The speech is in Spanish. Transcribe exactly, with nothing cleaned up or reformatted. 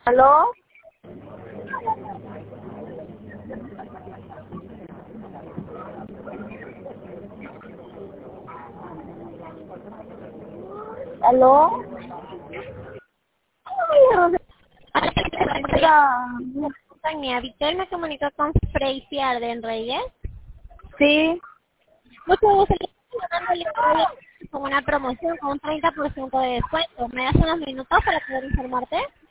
¿Aló? ¿Aló? Oiga, Compañía Vitel, me comunico con Freisy Arden Reyes. sí, Mucho gusto, le estoy llamando el día de hoy con una promoción con un treinta por ciento de descuento. ¿Me das unos minutos para poder informarte?